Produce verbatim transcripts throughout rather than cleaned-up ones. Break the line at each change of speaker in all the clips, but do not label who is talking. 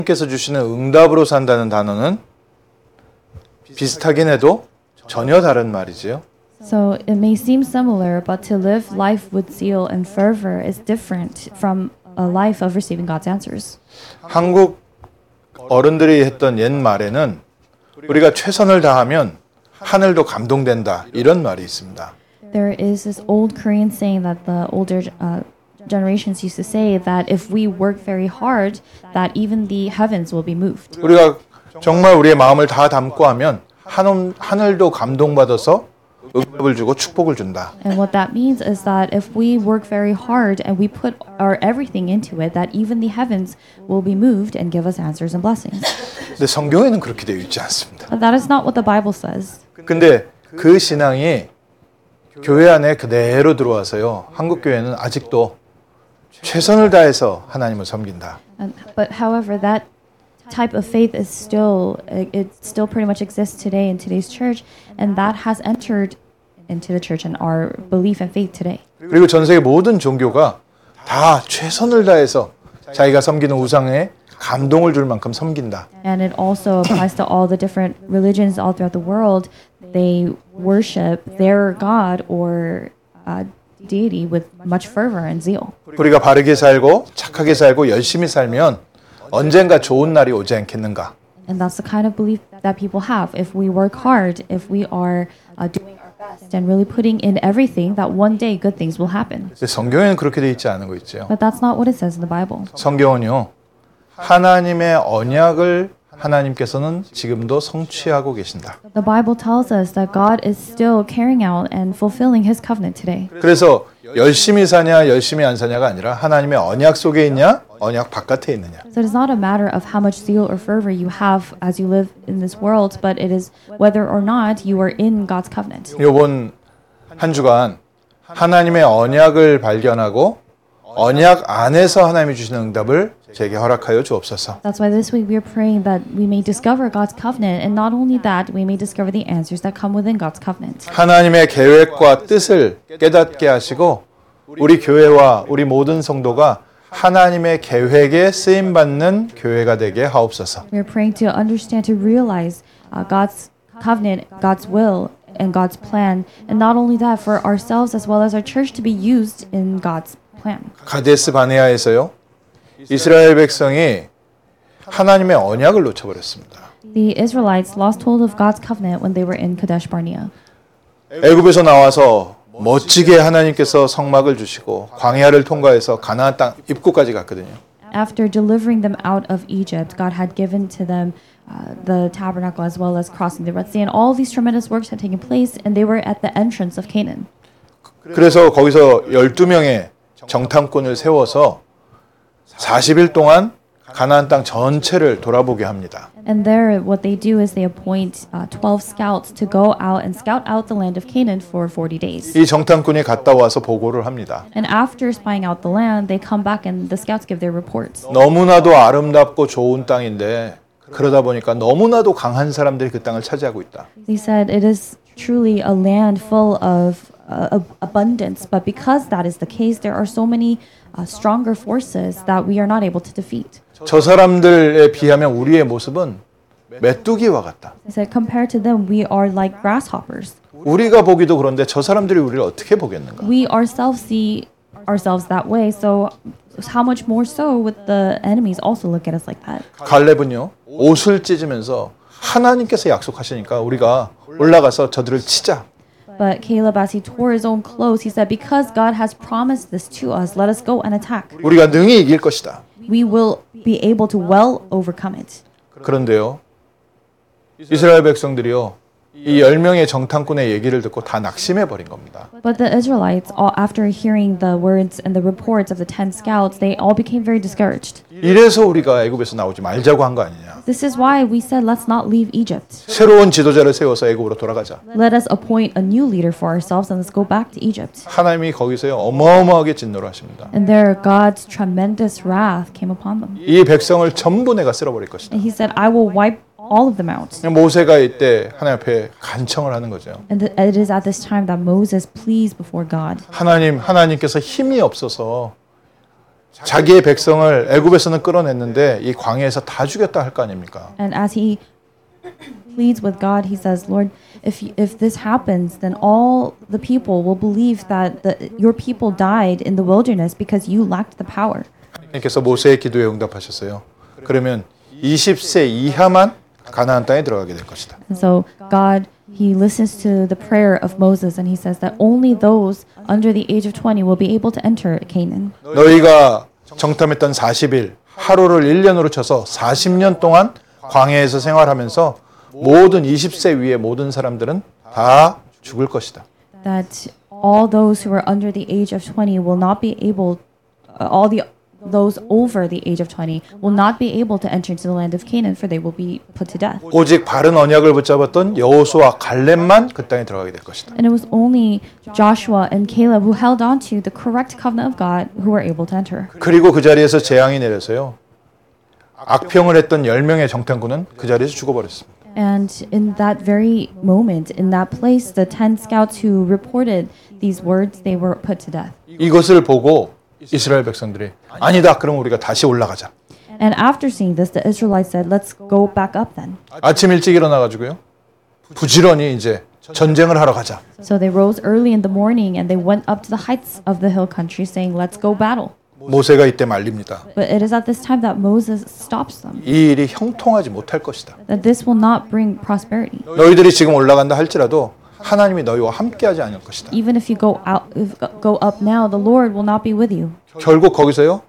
하나님께서 주시는 응답으로 산다는 단어는 비슷하긴 해도 전혀 다른 말이지요.
So it may seem similar, but to live life with zeal and fervor is different from a life of receiving God's answers.
한국 어른들이 했던 옛 말에는 우리가 최선을 다하면 하늘도 감동된다 이런 말이 있습니다.
There is this old Korean saying that the older uh, generations used to say that if we work very hard, that even the heavens will be moved.
우리가 정말 우리의 마음을 다 담고 하면 하늘, 하늘도 감동받아서 응답을 주고 축복을 준다.
And what that means is that if we work very hard and we put our everything into it, that even the heavens will be moved and give us answers and blessings.
근데 성경에는 그렇게 되어 있지 않습니다.
But that is not what the Bible says.
근데 그 신앙이 교회 안에 그대로 들어와서요. 한국 교회는 아직도 최선을 다해서 하나님을 섬긴다.
And, but however, that type of faith is still it, it still pretty much exists today in today's church, and that has entered into the church and our belief and faith today.
그리고 전 세계 모든 종교가 다 최선을 다해서 자기가 섬기는 우상에 감동을 줄 만큼 섬긴다.
And it also applies to all the different religions all throughout the world. They worship their god or uh, deity with much fervor and zeal.
우리가 바르게 살고 착하게 살고 열심히 살면 언젠가 좋은 날이 오지 않겠는가?
And that's the kind of belief that people have. If we work hard, if we are uh, doing our best and really putting in everything, that one day good things will happen.
근데 성경에는 그렇게 돼 있지 않은 거 있죠.
But that's not what it says in the Bible.
성경은요. 하나님의 언약을 하나님께서는 지금도 성취하고 계신다.
The Bible tells us that God is still carrying out and fulfilling His covenant today.
그래서 열심히 사냐 열심히 안 사냐가 아니라 하나님의 언약 속에 있냐 언약 바깥에 있느냐.
So it is not a matter of how much zeal or fervor you have as you live in this world, but it is whether or not you are in God's covenant.
이번 한 주간 하나님의 언약을 발견하고 언약 안에서 하나님이 주시는 응답을 제게 허락하여 주옵소서.
That's why this week we are praying that we may discover God's covenant, and not only that, we may discover the answers that come within God's covenant.
하나님의 계획과 뜻을 깨닫게 하시고 우리 교회와 우리 모든 성도가 하나님의 계획에 쓰임 받는 교회가 되게 하옵소서.
We are praying to understand, to realize uh, God's covenant, God's will, and God's plan, and not only that, for ourselves as well as our church to be used in God's plan.
가데스 바네아에서요. 이스라엘 백성이 하나님의 언약을 놓쳐버렸습니다.
The Israelites lost hold of God's covenant when they were in Kadesh Barnea.
애굽에서 나와서 멋지게 하나님께서 성막을 주시고 광야를 통과해서 가나안 땅 입구까지 갔거든요.
After delivering them out of Egypt, God had given to them uh, the tabernacle as well as crossing the Red Sea, and all these tremendous works had taken place, and they were at the entrance of Canaan.
그래서 거기서 열두 명의 정탐꾼을 세워서 사십 일 동안 가나안 땅 전체를 돌아보게 합니다.
And there, what they do is they appoint uh, twelve scouts to go out and scout out the land of Canaan for forty days.
이 정탐꾼이 갔다 와서 보고를 합니다.
And after spying out the land, they come back and the scouts give their reports.
너무나도 아름답고 좋은 땅인데 그러다 보니까 너무나도 강한 사람들이 그 땅을 차지하고 있다.
They said it is truly a land full of uh, abundance, but because that is the case, there are so many uh, stronger forces that we are not able to defeat.
저 사람들에 비하면 우리의 모습은 메뚜기와 같다.
They said compared to them, we are like grasshoppers.
우리가 보기도 그런데 저 사람들이 우리를 어떻게 보겠는가?
We ourselves see ourselves that way, so how much more so would the enemies also look at us like that?
갈렙은요 옷을 찢으면서 하나님께서 약속하시니까 우리가 올라가서 저들을 치자.
But Caleb, as he tore his own clothes, he said, "Because God has promised this to us, let us go and attack.
우리가 능히 이길 것이다.
We will be able to well overcome it."
그런데요, 이스라엘 백성들이요, 이 열 명의 정탐꾼의 얘기를 듣고 다 낙심해 버린 겁니다.
But the Israelites, all, after hearing the words and the reports of the ten scouts, they all became very discouraged.
이래서 우리가 애굽에서 나오지 말자고 한 거 아니냐?
This is why we said, let's not leave Egypt.
새로운 지도자를 세워서 애굽으로 돌아가자.
Let us appoint a new leader for ourselves and let's go back to Egypt.
하나님이 거기서요 어마어마하게 진노를 하십니다.
And there God's tremendous wrath came upon them.
이 백성을 전부 내가 쓸어버릴 것이다.
And he said, I will wipe all of them out.
모세가 이때 하나님 앞에 간청을 하는 거죠.
And th- it is at this time that Moses pleads before God.
하나님, 하나님께서 힘이 없어서 자기의 백성을 애굽에서는 끌어냈는데 이 광야에서 다 죽였다 할 거 아닙니까?
And as he pleads with God, he says, Lord, if you, if this happens, then all the people will believe that the, your people died in the wilderness because you lacked the power.
하나님께서 모세의 기도에 응답하셨어요. 그러면 이십 세 이하만 가나안 땅에 들어가게 될 것이다.
And so God, he listens to the prayer of Moses, and he says that only those under the age of twenty will be able to enter Canaan.
너희가 정탐했던 사십 일, 하루를 일 년으로 쳐서 사십 년 동안 광야에서 생활하면서 모든 이십 세 위의 모든 사람들은 다 죽을 것이다.
That all those who are under the age of twenty will not be able, uh, all the those over the age of twenty will not be able to enter into the land of Canaan, for they will be put to death.
오직 바른 언약을 붙잡았던 여호수아 갈렙만 그 땅에 들어가게 될 것이다.
And it was only Joshua and Caleb who held on to the correct covenant of God who were able to enter.
그리고 그 자리에서 재앙이 내려서요. 악평을 했던 열 명의 정탐꾼은 그 자리에서 죽어버렸습니다.
And in that very moment, in that place, the ten scouts who reported these words, they were put to death.
이것을 보고 이스라엘 백성들이 아니다. 그럼 우리가 다시 올라가자.
And after seeing this, the Israelites said, let's go back up then.
아침 일찍 일어나가지고요. 부지런히 이제 전쟁을 하러 가자.
So they rose early in the morning and they went up to the heights of the hill country saying, let's go battle.
모세가 이때 말립니다.
But it is at this time that Moses stops them.
이 일이 형통하지 못할 것이다.
That this will not bring prosperity.
너희들이 지금 올라간다 할지라도 하나님이 너희와 함께하지 않을 것이다.
Even if you go out, if go up now, the Lord will not be with you.
결국 거기서요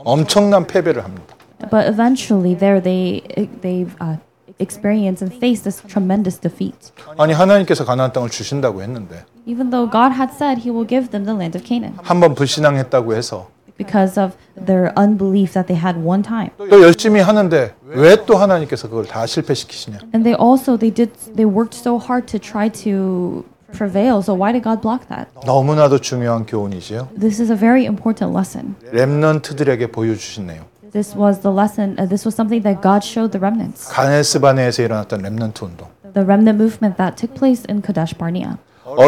엄청난 패배를 합니다.
But eventually, there they they uh, experience and face this tremendous defeat.
아니 하나님께서 가나안 땅을 주신다고 했는데
Even though God had said He will give them the land of Canaan,
한번 불신앙했다고 해서
because of their unbelief that they had one time.
또 열심히 하는데 왜 또 하나님께서 그걸 다 실패시키시냐?
And they also they did they worked so hard to try to prevail. So why did God block that?
너무나도 중요한 교훈이지요.
This is a very important lesson.
렘넌트들에게 보여주시네요.
This was the lesson. Uh, this was something that God showed the remnants.
가네스 바네에서 일어났던 렘넌트 운동.
The remnant movement that took place in Kadesh Barnea.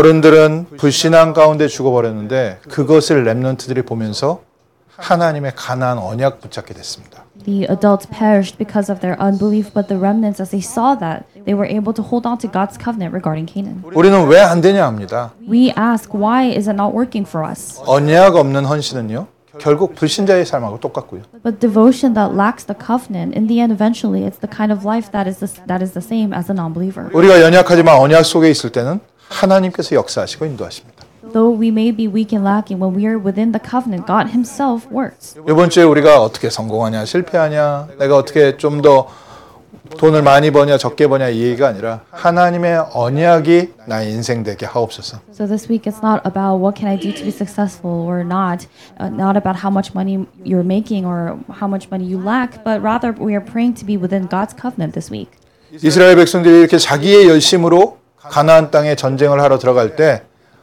어른들은 불신앙 가운데 죽어버렸는데 그것을 렘넌트들이 보면서 하나님의 가나안 언약 붙잡게 됐습니다.
The adults perished because of their unbelief, but the remnants, as they saw that, they were able to hold on to God's covenant regarding Canaan.
우리는 왜 안 되냐 합니다.
We ask, why is it not working for us?
언약 없는 헌신은요. 결국 불신자의 삶하고 똑같고요.
But devotion that lacks the covenant, in the end, eventually, it's the kind of life that is the, that is the same as a non-believer.
우리가 연약하지만 언약 속에 있을 때는 하나님께서 역사하시고 인도하십니다.
Though we may be weak and lacking, when we are within the covenant, God Himself works.
이번 주에 우리가 어떻게 성공하냐, 실패하냐, 내가 어떻게 좀 더 돈을 많이 버냐, 적게 버냐 이 얘기가 아니라 하나님의 언약이 나의 인생 되게 하옵소서.
So this week, it's not about what can I do to be successful or not, uh, not about how much money you're making or how much money you lack, but rather we are praying to be within God's covenant this week.
이스라엘 백성들이 이렇게 자기의 열심으로 가나안 땅에 전쟁을 하러 들어갈 때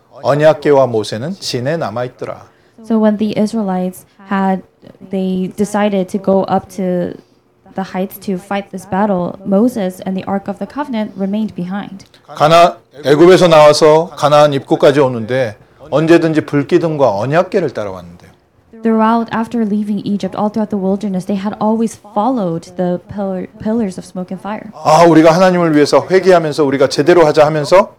언약궤와 모세는 진에 남아 있더라.
So when the Israelites had, they decided to go up to the heights to fight this battle, Moses and the Ark of the Covenant remained behind.
가나 애굽에서 나와서 가나안 입구까지 오는데 언제든지 불기둥과 언약궤를 따라왔는데요.
Throughout, after leaving Egypt, all throughout the wilderness, they had always followed the pillar, pillars of smoke and fire.
아, 우리가 하나님을 위해서 회개하면서 우리가 제대로 하자 하면서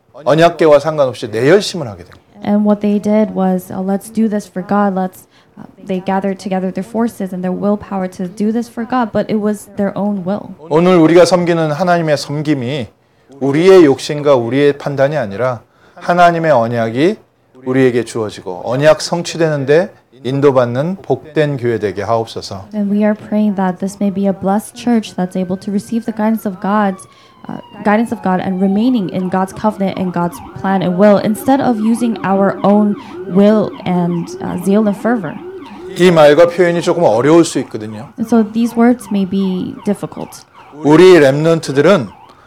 언약궤와 상관없이 내 열심을 하게 됩니다.
And what they did was, uh, let's do this for God. Let's. Uh, they gathered together their forces and their willpower to do this for God, but it was their own will.
오늘 우리가 섬기는 하나님의 섬김이 우리의 욕심과 우리의 판단이 아니라 하나님의 언약이 우리에게 주어지고 언약 성취되는데 인도받는 복된 교회 되게 하옵소서.
And we are praying that this may be a blessed church that's able to receive the guidance of God's uh, guidance of God and remaining in God's covenant and God's plan and will instead of using our own will and uh, zeal and fervor.
이 말과 표현이 조금 어려울 수 있거든요.
And so these words may be difficult.
우리 렘넌트들은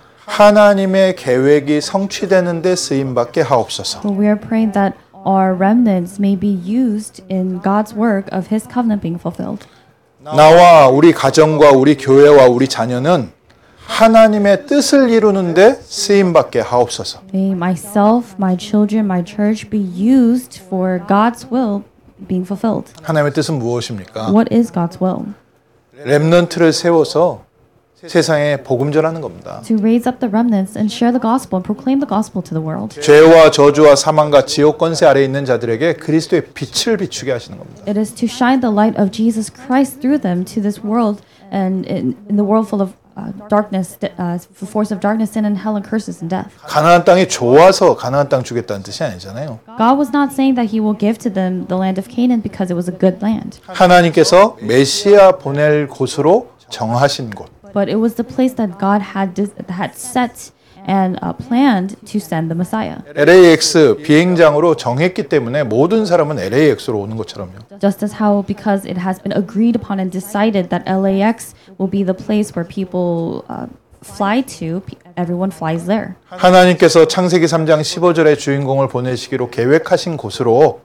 하나님의 계획이 성취되는 데 쓰임 받게 하옵소서.
But we are praying that our remnants may be used in God's work of His covenant being fulfilled.
나와 우리 가정과 우리 교회와 우리 자녀는 하나님의 뜻을 이루는데 쓰임 받게 하옵소서.
May myself, my children, my church be used for God's will being fulfilled.
하나님의 뜻은 무엇입니까?
What is God's will?
렘넌트를 세워서 세상에 복음 전하는 겁니다.
To raise up the remnants and share the gospel and proclaim the gospel to the world.
죄와 저주와 사망과 지옥 권세 아래에 있는 자들에게 그리스도의 빛을 비추게 하시는 겁니다.
It is to shine the light of Jesus Christ through them to this world and in, in the world full of uh, darkness, uh, the force of darkness, sin and hell and curses and death.
가나안 땅이 좋아서 가나안 땅 주겠다는 뜻이 아니잖아요.
God was not saying that he will give to them the land of Canaan because it was a good land.
하나님께서 메시아 보낼 곳으로 정하신 곳.
But it was the place that God had dis- had set and uh, planned to send the Messiah.
엘에이엑스 비행장으로 정했기 때문에 모든 사람은 엘에이엑스로 오는 것처럼요.
Just as how because it has been agreed upon and decided that L A X will be the place where people uh, fly to, pe- everyone flies there.
하나님께서 창세기 삼 장 십오 절의 주인공을 보내시기로 계획하신 곳으로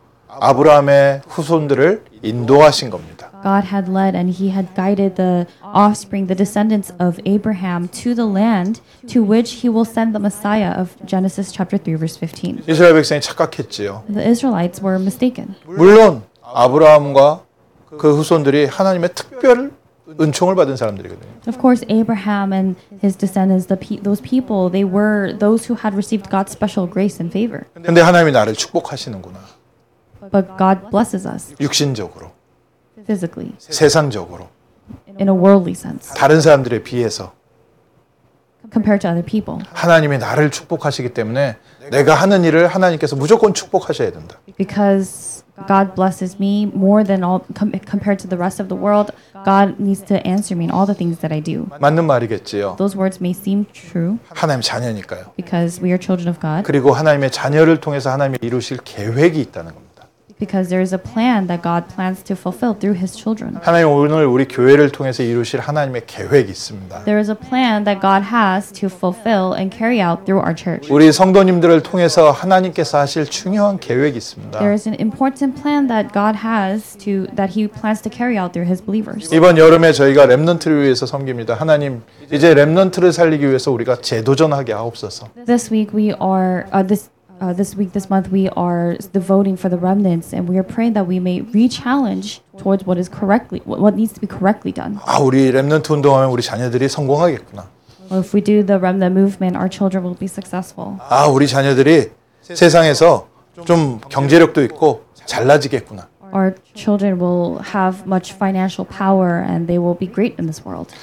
아브라함의 후손들을 인도하신 겁니다.
God had led and he had guided the offspring, the descendants of Abraham to the land to which he will send the Messiah of Genesis chapter three verse fifteen.
이스라엘 백성이 착각했지요.
The Israelites were mistaken.
물론 아브라함과 그 후손들이 하나님의 특별 은총을 받은 사람들이거든요.
Of course, Abraham and his descendants, the pe- those people, they were those who had received God's special grace and favor.
근데 하나님이 나를 축복하시는구나.
But God blesses us
육신적으로,
physically,
세상적으로,
in a worldly sense,
다른 사람들에 비해서
compared to other people.
하나님이 나를 축복하시기 때문에 내가 하는 일을 하나님께서 무조건 축복하셔야 된다.
Because God blesses me more than all com- compared to the rest of the world, God needs to answer me in all the things that I do.
맞는 말이겠지요.
Those words may seem true
하나님 자녀니까요.
because we are children of God,
그리고 하나님의 자녀를 통해서 하나님이 이루실 계획이 있다는 겁니다.
because there is a plan that God plans to fulfill through his children.
하나님 오늘 우리 교회를 통해서 이루실 하나님의 계획이 있습니다.
There is a plan that God has to fulfill and carry out through our church.
우리 성도님들을 통해서 하나님께서 하실 중요한 계획이 있습니다.
There is an important plan that God has to that he plans to carry out through his believers.
이번 여름에 저희가 렘넌트를 위해서 섬깁니다. 하나님 이제 렘넌트를 살리기 위해서 우리가 재도전하게 하옵소서.
This week we are uh, this Uh, this week, this month, we are devoting for the remnants, and we are praying that we may re-challenge towards what is correctly, what, what needs to be correctly done.
아, 우리 렘넌트 운동하면 우리 자녀들이 성공하겠구나.
Well, if we do the remnant movement, our children will be successful.
아, 우리 자녀들이 세상에서 좀 경제력도 있고 잘나지겠구나.
Our children will have much financial power, and they will be great in this world.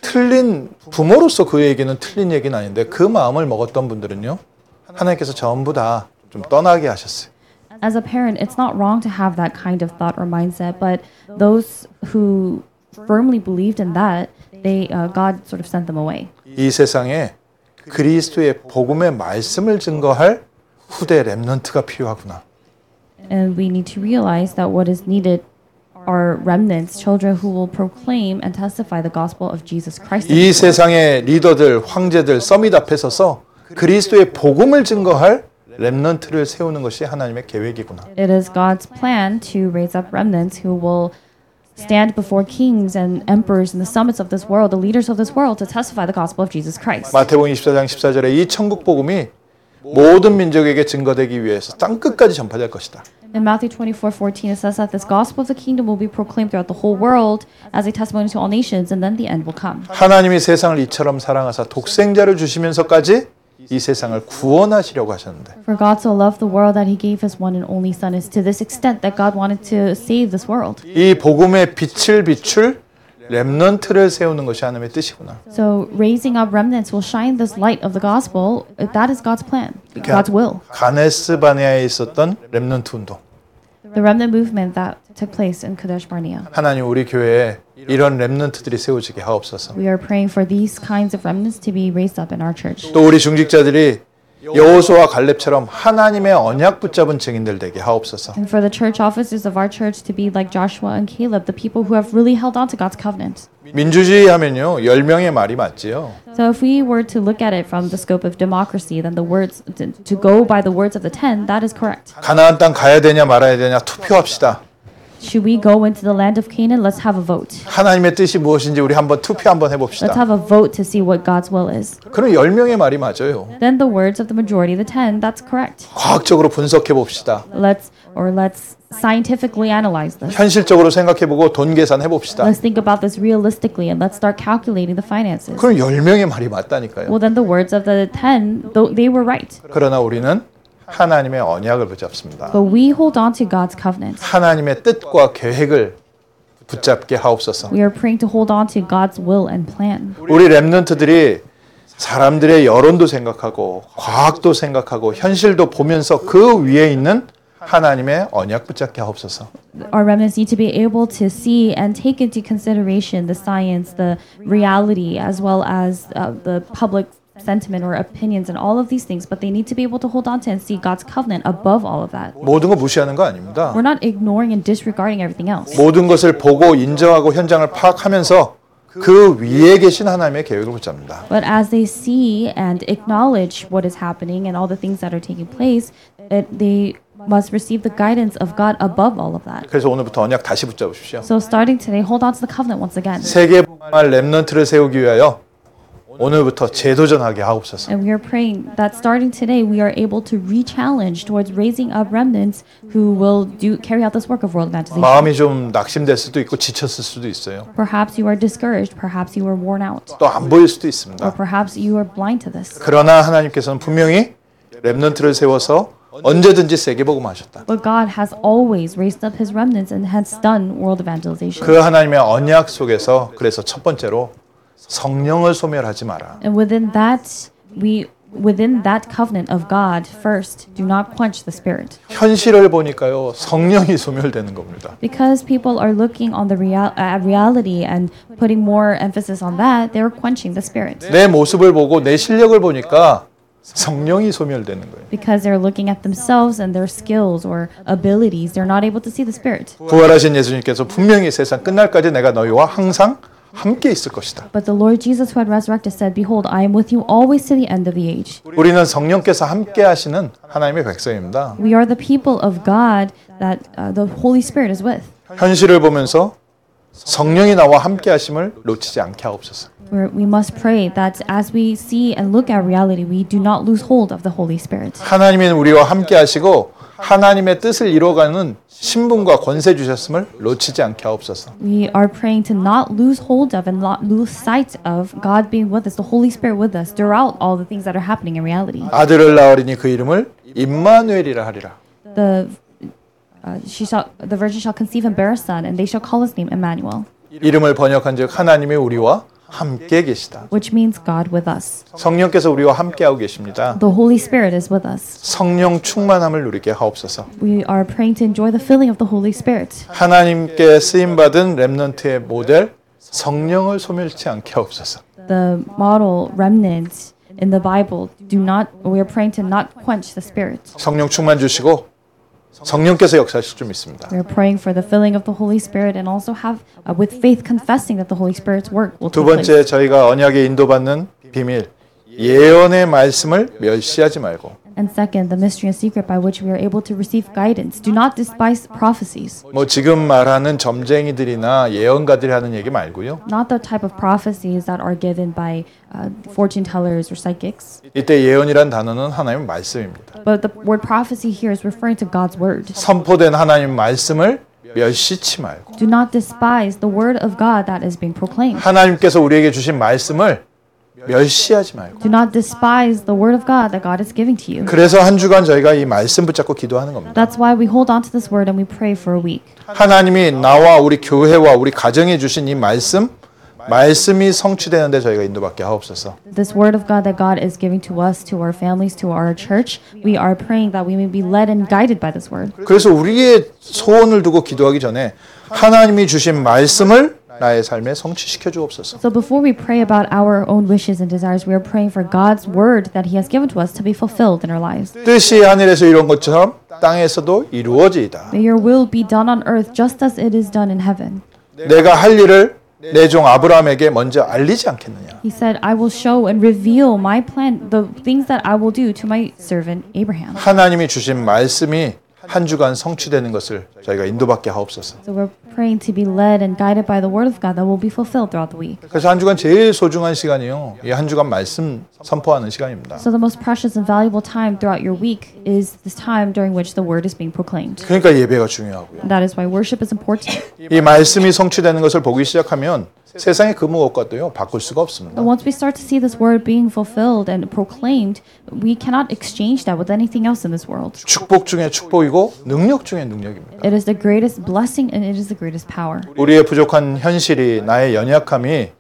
틀린 부모로서 그 얘기는 틀린 얘기는 아닌데 그 마음을 먹었던 분들은요. 하나님께서 전부 다 좀 떠나게 하셨어요.
As a parent, it's not wrong to have that kind of thought or mindset, but those who firmly believed in that, they uh, God sort of sent them away.
이 세상에 그리스도의 복음의 말씀을 증거할 후대 렘넌트가 필요하구나.
And we need to realize that what is needed are remnants, children who will proclaim and testify the gospel of Jesus Christ.
이 세상의 리더들, 황제들, 서밋 앞에 서서 그리스도의 복음을 증거할 렘넌트를 세우는 것이 하나님의 계획이구나.
It is God's plan to raise up remnants who will stand before kings and emperors and the summits of this world, the leaders of this world, to testify the gospel of Jesus Christ.
마태복음 이십사 장 십사 절에 이 천국 복음이 모든 민족에게 증거되기 위해서 땅 끝까지 전파될 것이다.
In Matthew twenty-four fourteen, it says that this gospel of the kingdom will be proclaimed throughout the whole world as a testimony to all nations, and then the end will come.
하나님이 세상을 이처럼 사랑하사 독생자를 주시면서까지 이 세상을 구원하시려고 하셨는데
For God so loved the world that he gave his one and only son is to this extent that God wanted to save this world.
이 복음의 빛을 비출 렘넌트를 세우는 것이 하나님의 뜻이구나.
So raising up remnants will shine this light of the gospel. That is God's plan, God's will.
가네스 바네아에 있었던 렘넌트 운동.
The remnant movement that took place in Kadesh Barnea.
하나님 우리 교회에 이런 렘넌트들이 세워지게 하옵소서.
We are praying for these kinds of remnants to be raised up in our church.
또 우리 중직자들이 여호수아와 갈렙처럼 하나님의 언약 붙잡은 증인들 되게 하옵소서.
And for the church officers of our church to be like Joshua and Caleb, the people who have really held on to God's covenant.
민주주의 하면요 열 명의 말이 맞지요.
So if we were to look at it from the scope of democracy, then the words to, to go by the words of the ten, that is correct.
가나안 땅 가야 되냐 말아야 되냐 투표합시다.
Should we go into the land of Canaan? Let's have a vote.
하나님의 뜻이 무엇인지 우리 한번 투표 한번
Let's
해봅시다.
have a vote to see what God's will is.
그럼 열 명의 말이 맞아요.
Then the words of the majority, the ten, that's correct.
과학적으로 분석해 봅시다.
Let's or let's scientifically analyze this.
현실적으로 생각해보고 돈 계산해 봅시다.
Let's think about this realistically and let's start calculating the finances.
그럼 열 명의 말이 맞다니까요.
Well, then the words of the ten, though they were right.
그러나 우리는 하나님의 언약을 붙잡습니다.
But we hold on to God's covenant.
하나님의 뜻과 계획을 붙잡게 하옵소서.
We are praying to hold on to God's will and plan.
우리 렘넌트들이 사람들의 여론도 생각하고 과학도 생각하고 현실도 보면서 그 위에 있는 하나님의 언약 붙잡게 하옵소서.
Our remnants need to be able to see and take into consideration the science, the reality, as well as uh, the public sentiment or opinions and all of these things, but they need to be able to hold on to and see God's covenant above all of that.
모든 거 무시하는 거 아닙니다.
We're not ignoring and disregarding everything else.
모든 것을 보고 인정하고 현장을 파악하면서 그 위에 계신 하나님의 계획을 붙잡는다.
But as they see and acknowledge what is happening and all the things that are taking place, it, they must receive the guidance of God above all of that.
그래서 오늘부터 언약 다시 붙잡으십시오.
So starting today, hold on to the covenant once again.
세계 복음할 렘넌트를 세우기 위하여 오늘부터 재도전하게 하옵소서.
And we are praying that starting today, we are able to re-challenge towards raising up remnants who will do carry out this work of world evangelization.
마음이 좀 낙심될 수도 있고 지쳤을 수도 있어요.
Perhaps you are discouraged, perhaps you are worn out,
또 안 보일 수도
or
있습니다.
perhaps you are blind to this.
그러나 하나님께서는 분명히 렘넌트를 세워서 언제든지 세계 복음하셨다.
But God has always raised up His remnants and has done world evangelization.
그 하나님의 언약 속에서 그래서 첫 번째로 성령을 소멸하지 마라.
And within that, we within that covenant of God, first, do not quench the Spirit.
현실을 보니까요 성령이 소멸되는 겁니다.
Because people are looking on the real, uh, reality and putting more emphasis on that, they're quenching the Spirit.
내 모습을 보고 내 실력을 보니까 성령이 소멸되는 거예요.
Because they're looking at themselves and their skills or abilities, they're not able to see the Spirit.
부활하신 예수님께서 분명히 세상 끝날까지 내가 너희와 항상 함께 있을 것이다.
But the Lord Jesus who had resurrected said, Behold, I am with you always to the end of the age.
우리는 성령께서 함께 하시는 하나님의 백성입니다.
We are the people of God that uh, the Holy Spirit is with.
현실을 보면서 성령이 나와 함께 하심을 놓치지 않게 하옵소서.
We're, we must pray that as we see and look at reality, we do not lose hold of the Holy Spirit.
하나님은 우리와 함께 하시고 하나님의 뜻을 이루어가는 신분과 권세 주셨음을 놓치지 않게 하옵소서.
We are praying to not lose hold of and not lose sight of God being with us, the Holy Spirit with us throughout all the things that are happening in reality.
아들을 낳으리니 그 이름을 임마누엘이라 하리라.
The uh, she shall the virgin shall conceive and bear a son, and they shall call his name Emmanuel,
이름을 번역한즉 하나님이 우리와 함께 계시다.
which means God with us.
성령께서 우리와 함께하고 계십니다.
The Holy Spirit is with us.
성령 충만함을 누리게 하옵소서.
We are praying to enjoy the filling of the Holy Spirit.
하나님께 쓰임받은 렘넌트의 모델 성령을 소멸치 않게 하옵소서.
The model remnant in the Bible do not. We are praying to not quench the Spirit.
성령 충만 주시고 성령께서 역사하실 줄 믿습니다.
We are praying for the filling of the Holy Spirit and also have, uh, with faith, confessing that the Holy Spirit's work will
두
take place.
번째 저희가 언약에 인도받는 비밀 예언의 말씀을 멸시하지 말고
And second, the mystery and secret by which we are able to receive guidance. Do not despise prophecies.
뭐 지금 말하는 점쟁이들이나 예언가들이 하는 얘기 말고요.
Not the type of prophecies that are given by uh, fortune tellers or psychics.
이때 예언이란 단어는 하나님의 말씀입니다.
But the word prophecy here is referring to God's word.
선포된 하나님 말씀을 멸시치 말고
Do not despise the word of God that is being proclaimed.
하나님께서 우리에게 주신 말씀을 멸시하지 말고
Do not despise the word of God that God is giving to you.
그래서 한 주간 저희가 이 말씀 붙잡고 기도하는 겁니다.
That's why we hold on to this word and we pray for a week.
하나님이 나와 우리 교회와 우리 가정에 주신 이 말씀 말씀이 성취되는데 저희가 인도받게 하옵소서.
This word of God that God is giving to us, to our families, to our church, we are praying that we may be led and guided by this word.
그래서 우리의 소원을 두고 기도하기 전에 하나님이 주신 말씀을 나의 삶에 성취시켜 주옵소서.
So before we pray about our own wishes and desires, we are praying for God's word that He has given to us to be fulfilled in our lives.
뜻이 하늘에서 이룬 것처럼 땅에서도 이루어지이다.
May your will be done on earth just as it is done in heaven.
내가 할 일을 내 종 아브라함에게 먼저 알리지 않겠느냐.
He said, I will show and reveal my plan, the things that I will do to my servant Abraham.
하나님이 주신 말씀이 한 주간 성취되는 것을 저희가 인도받게 하옵소서.
So we're praying to be led and guided by the word of God that will be fulfilled throughout the week.
그래서 한 주간 제일 소중한 시간이요. 이 한 주간 말씀 선포하는 시간입니다.
So the most precious and valuable time throughout your week is this time during which the word is being proclaimed.
그러니까 예배가 중요하고요.
And that is why worship is important.
이 말씀이 성취되는 것을 보기 시작하면 세상의 그 무엇과도요 바꿀 수가 없습니다.
But once we start to see this word being fulfilled and proclaimed, we cannot exchange that with anything else in this world.
축복 중에 축복이고 능력 중에 능력입니다.
It is the greatest blessing and it is the greatest power.
우리의 부족한 현실이 나의 연약함이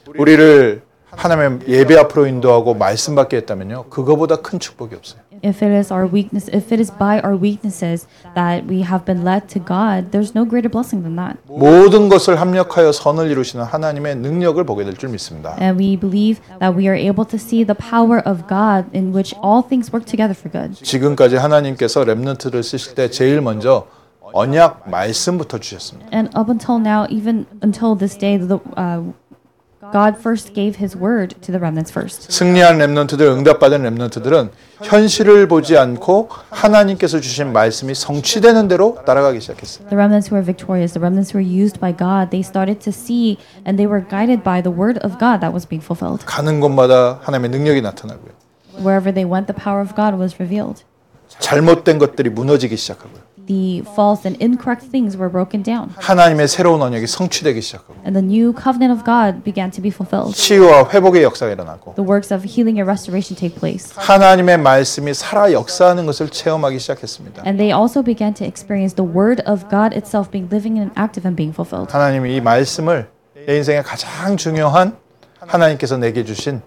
우리를 하나님의 예배 앞으로 인도하고 말씀 받게 했다면요. 그거보다 큰 축복이 없어요.
If it is our weakness, if it is by our weaknesses that we have been led to God, there's no greater blessing than that.
모든 것을 합력하여 선을 이루시는 하나님의 능력을 보게 될 줄 믿습니다.
And we believe that we are able to see the power of God in which all things work together for good.
지금까지 하나님께서 렘넌트를 쓰실 때 제일 먼저 언약 말씀부터 주셨습니다.
And up until now, even until this day, the uh, God first gave His word to the remnants first.
승리한 렘넌트들, 응답받은 렘넌트들은 현실을 보지 않고 하나님께서 주신 말씀이 성취되는 대로 따라가기 시작했습니다.
The remnants who were victorious, the remnants who were used by God, they started to see and they were guided by the word of God that was being fulfilled.
가는 곳마다 하나님의 능력이 나타나고요.
Wherever they went, the power of God was revealed.
잘못된 것들이 무너지기 시작하고요.
The false and incorrect things were broken down.
하나님의 새로운 언약이 성취되기 시작하고
And the new covenant of God began to be fulfilled.
치유와 회복의 역사가 일어나고
The works of healing and restoration take place.
하나님의 말씀이 살아 역사하는 것을 체험하기 시작했습니다.
And they also began to experience the word of God itself being living and active and being fulfilled.
하나님이 이 말씀을 내 인생의 가장 중요한 하나님께서 내게 주신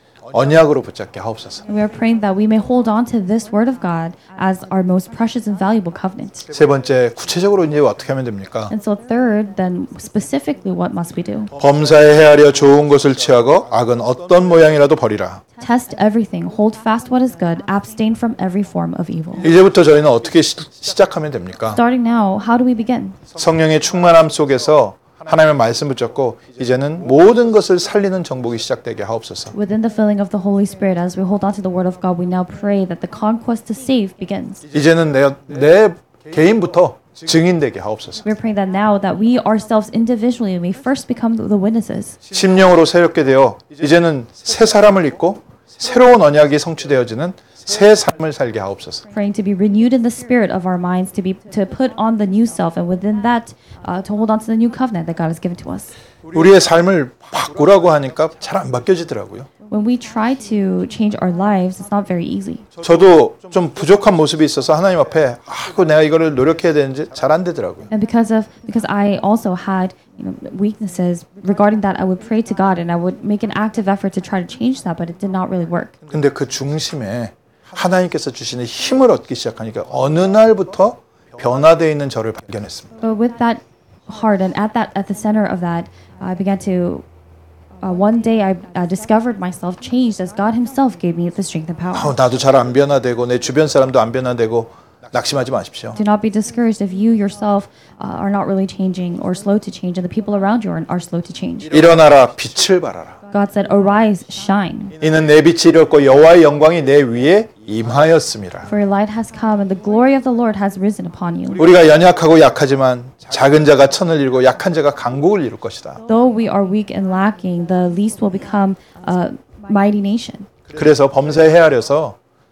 언약으로 붙잡게 하옵소서.
And we are praying that we may hold on to this word of God as our most precious and valuable covenant.
세 번째, 구체적으로 이제 어떻게 하면 됩니까?
And so third, then specifically what must we do?
범사에 헤아려 좋은 것을 취하고 악은 어떤 모양이라도 버리라.
Test everything, hold fast what is good, abstain from every form of evil.
이제부터 저희는 어떻게 시, 시작하면 됩니까?
Starting now, how do we begin?
성령의 충만함 속에서 하나님의 말씀 붙잡고 이제는 모든 것을 살리는 정복이 시작되게 하옵소서.
Within the filling of the Holy Spirit, as we hold on to the word of God, we now pray that the conquest to save begins.
이제는 내, 내 개인부터 증인되게 하옵소서.
We're praying that now that we ourselves individually may first become the witnesses.
심령으로 새롭게 되어 이제는 새 사람을 입고 새로운 언약이 성취되어지는 새 삶을 살게 하옵소서.
Praying to be renewed in the spirit of our minds, to be to put on the new self, and within that, uh, to hold on to the new covenant that God has given to us.
우리의 삶을 바꾸라고 하니까 잘 안 바뀌어지더라고요.
When we try to change our lives, it's not very easy.
저도 좀 부족한 모습이 있어서 하나님 앞에 아이고 내가 이거를 노력해야 되는지 잘 안 되더라고요.
And because of because I also had you know weaknesses regarding that, I would pray to God and I would make an active effort to try to change that, but it did not really work.
근데 그 중심에 하나님께서 주시는 힘을 얻기 시작하니까 어느 날부터 변화되어 있는 저를 발견했습니다.
But with that heart and at that at the center of that, I began to. Uh, one day I uh, discovered myself changed as God Himself gave me the strength and power.
아, 나도 잘 안 변화되고 내 주변 사람도 안 변화되고 낙심하지 마십시오.
Do not be discouraged if you yourself uh, are not really changing or slow to change, and the people around you are, are slow to change.
일어나라 빛을 발하라.
God said, "Arise, shine,
이는 내 빛이 이뤘고 여호와의 영광이 내 위에 임하였음이라.
for your light has come, and the glory of the Lord has risen upon you."
우리가 연약하고 약하지만 작은 자가 천을 이루고 약한 자가 강국을 이룰 것이다.
Though we are weak and lacking, the least will become a mighty nation.
그래서 범사에 헤아려서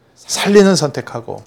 살리는 선택하고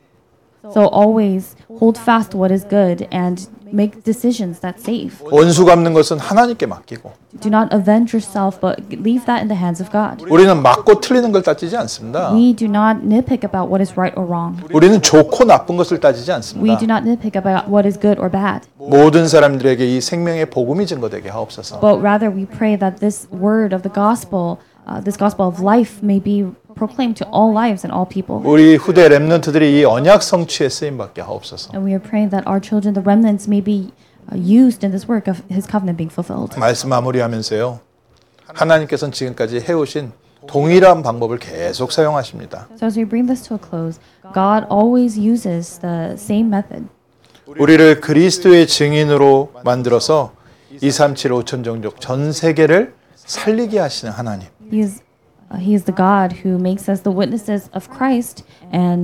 So always hold fast what is good and make decisions that save.
원수 갚는 것은 하나님께 맡기고
Do not avenge yourself, but leave that in the hands of God.
우리는 맞고 틀리는 걸 따지지 않습니다.
We do not nitpick about what is right or wrong.
우리는 좋고 나쁜 것을 따지지
We
않습니다.
do not nitpick about what is good or bad.
모든 사람들에게 이 생명의 복음이 증거되게 하옵소서.
But rather we pray that this word of the gospel, uh, this gospel of life may be proclaimed to all lives and all people.
우리 후대 렘넌트들이 이 언약 성취에 쓰임 받게 하옵소서.
And we are praying that our children, the remnants, may be uh, used in this work of His covenant being fulfilled.
말씀 마무리하면서요. 하나님께서는 지금까지 해오신 동일한 방법을 계속 사용하십니다.
So as we bring this to a close, God always uses the same method.
우리를 그리스도의 증인으로 만들어서 이삼칠 오천 종족 전 세계를 살리게 하시는 하나님.
He is, uh, he is the God who makes us the witnesses of Christ and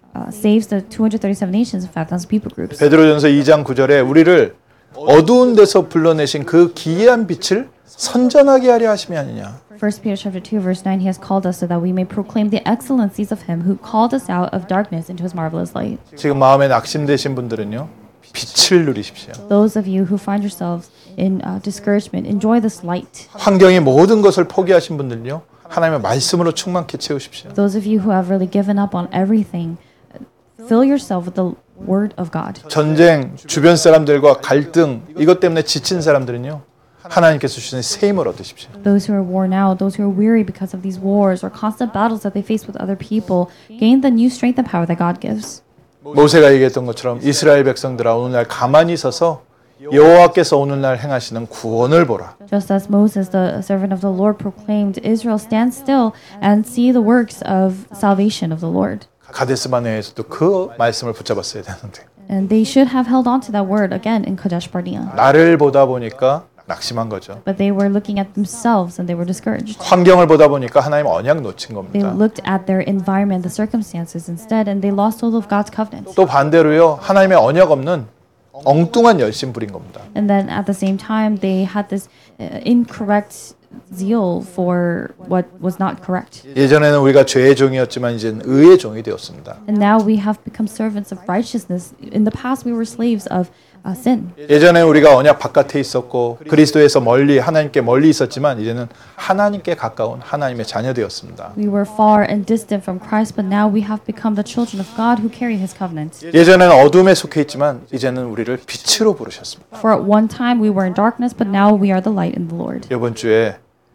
uh, saves the two hundred thirty-seven nations and five thousand people groups.
베드로전서 이 장 구 절에 우리를 어두운 데서 불러내신 그 기이한 빛을 선전하게 하려 하심이 아니냐.
First Peter chapter two verse nine, he has called us so that we may proclaim the excellencies of him who called us out of darkness into his marvelous light.
지금 마음에 낙심되신 분들은요. 빛을 누리십시오.
Those of you who find yourselves in uh, discouragement, enjoy this light.
환경의 모든 것을 포기하신 분들요. 하나님의 말씀으로 충만케 채우십시오.
Those of you who have really given up on everything, fill yourself with the word of God.
전쟁, 주변 사람들과 갈등 이것 때문에 지친 사람들은요. 하나님께서 주시는 새 힘을 얻으십시오.
Those who are worn out, those who are weary because of these wars or constant battles that they face with other people, gain the new strength and power that God gives.
모세가 얘기했던 것처럼 이스라엘 백성들아 오늘날 가만히 서서 여호와께서 오늘날 행하시는 구원을 보라.
Just as Moses, the servant of the Lord, proclaimed, Israel, stand still and see the works of salvation of the Lord.
가데스바네에서도 그 말씀을 붙잡았어야 되는데
And they should have held on to that word again in Kadesh Barnea.
나를 보다 보니까 낙심한 거죠.
But they were looking at themselves and they were discouraged.
환경을 보다 보니까 하나님 언약 놓친
They
겁니다.
looked at their environment, the circumstances instead, and they lost hold of God's covenant.
또 반대로요. 하나님의 언약 없는 엉뚱한 열심 부린 겁니다.
And then at the same time, they had this uh, incorrect zeal for what was not correct.
예전에는 우리가 죄의 종이었지만 이제는 의의 종이 되었습니다.
And now we have become servants of righteousness. In the past, we were slaves of uh, sin.
예전에 우리가 언약 바깥에 있었고 그리스도에서 멀리 하나님께 멀리 있었지만 이제는 하나님께 가까운 하나님의 자녀 되었습니다.
We were far and distant from Christ, but now we have become the children of God who carry His covenant.
예전에는 어둠에 속해 있지만 이제는 우리를 빛으로 부르셨습니다.
For at one time we were in darkness, but now we are the light in the Lord.
이번 주에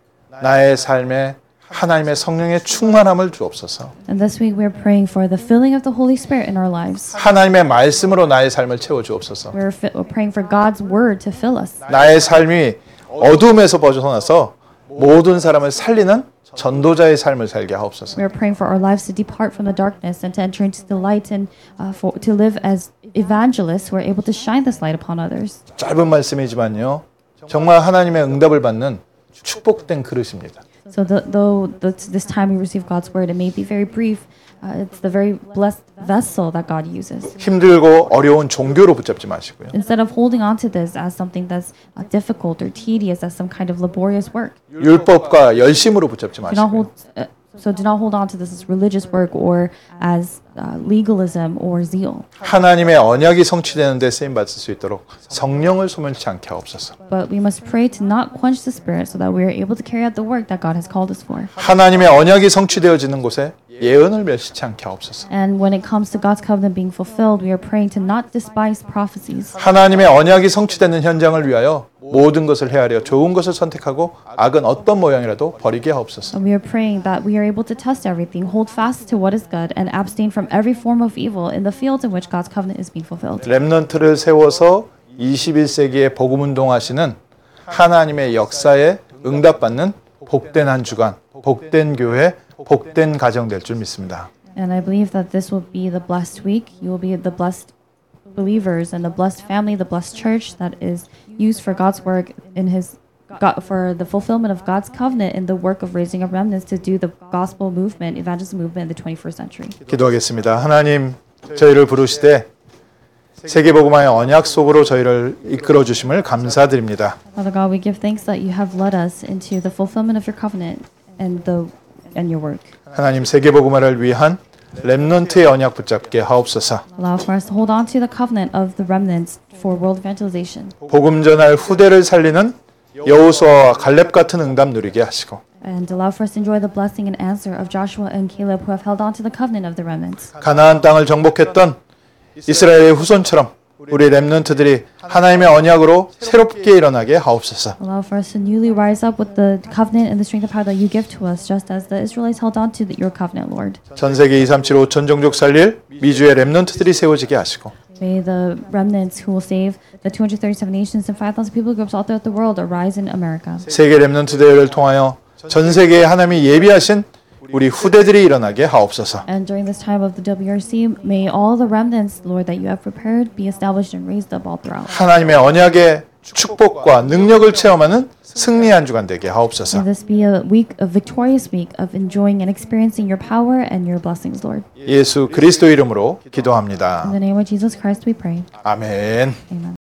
나의 삶에 하나님의 성령의 충만함을 주옵소서.
And this week we are praying for the filling of the Holy Spirit in our lives.
하나님의 말씀으로 나의 삶을 채워 주옵소서.
We're, fi- we're praying for God's word to fill us.
나의 삶이 어둠에서 벗어나서 모든 사람을 살리는 전도자의 삶을 살게 하옵소서.
We are praying for our lives to depart from the darkness and to enter into the light and uh, for, to live as evangelists who are able to shine this light upon others.
짧은 말씀이지만요. 정말 하나님의 응답을 받는 축복된 그릇입니다.
So the, though the, this time we receive God's word, it may be very brief. Uh, it's the very blessed vessel that God uses.
힘들고 어려운 종교로 붙잡지 마시고요.
Instead of holding on to this as something that's uh, difficult or tedious, as some kind of laborious work,
율법과 열심으로 붙잡지
do not
마시고요.
hold. Uh, so do not hold on to this as religious work or as uh, legalism or zeal.
하나님의 언약이 성취되는 데 쓰임 받을 수 있도록 성령을 소멸치 않게 하옵소서.
But we must pray to not quench the spirit, so that we are able to carry out the work that God has called us for.
하나님의 언약이 성취되어지는 곳에 예언을 멸시치 않게 하옵소서.
And when it comes to God's covenant being fulfilled, we are praying to not despise prophecies.
하나님의 언약이 성취되는 현장을 위하여 모든 것을 헤아려 좋은 것을 선택하고 악은 어떤 모양이라도 버리게 하옵소서.
And we are praying that we are able to test everything, hold fast to what is good, and abstain from every form of evil in the fields in which God's covenant is being fulfilled.
렘넌트를 세워서 이십일 세기에 복음 운동하시는 하나님의 역사에 응답받는 복된 한 주간, 복된 교회, 복된 가정 될 줄 믿습니다.
And I believe that this will be the blessed week. You will be the blessed believers and the blessed family, the blessed church that is used for God's work in His God, for the fulfillment of God's covenant in the work of raising up remnants to do the gospel movement, evangelism movement in the twenty-first century.
기도하겠습니다. 하나님, 저희를 부르시되 세계복음화의 언약 속으로 저희를 이끌어 주심을 감사드립니다.
Father God, we give thanks that you have led us into the fulfillment of your covenant and the and your work.
하나님, 세계복음화를 위한 렘넌트의 언약 붙잡게 하옵소서.
Allow for us to hold on to the covenant of the remnants for world evangelization.
복음 전할 후대를 살리는 여호수아와 갈렙 같은 응답 누리게 하시고
And allow for us to enjoy the blessing and answer of Joshua and Caleb who have held on to the covenant of the remnants.
가나안 땅을 정복했던 이스라엘의 후손처럼 우리 렘넌트들이 하나님의 언약으로 새롭게 일어나게 하옵소서.
Allow for us to newly rise up with the covenant and the strength of power that you give to us, just as the Israelites held on to the, your covenant, Lord.
전 세계 이삼칠 오천 종족 살릴 미주의 렘넌트들이 세워지게 하시고
May the remnants who will save the two hundred thirty-seven nations and five thousand people groups all throughout the world arise in America.
세계 렘넌트 대회를 통하여 전 세계에 하나님이 예비하신 우리 후대들이 일어나게 하옵소서.
And during this time of the W R C, may all the remnants, Lord, that you have prepared be established and raised up all throughout.
하나님의 언약에 축복과 능력을 체험하는 승리한 주간 되게 하옵소서.
May this be a week, a victorious week of enjoying and experiencing your power and your blessings, Lord.
예수 그리스도 이름으로
In
기도합니다.
the name of Jesus Christ we pray.
아멘.
Amen.